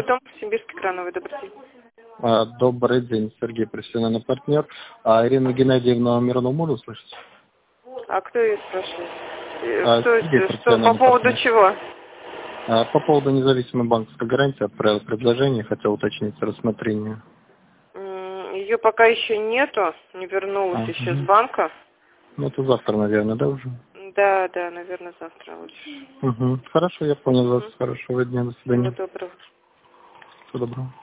жилой дом, Симбирский крановый, добрый день. Добрый день, Сергей, профессиональный партнер. Ирину Геннадьевну Миронову можно услышать? А кто ее спрашивает? Сергей, Что по поводу партнер. чего? По поводу независимой банковской гарантии отправил предложение, хотел уточнить рассмотрение. Ее пока еще нету, не вернулась еще с банка. Ну, это завтра, наверное, да, уже? Да, наверное, завтра лучше. Хорошо, я понял вас. Хорошего дня, до свидания. Всего доброго. Всего доброго.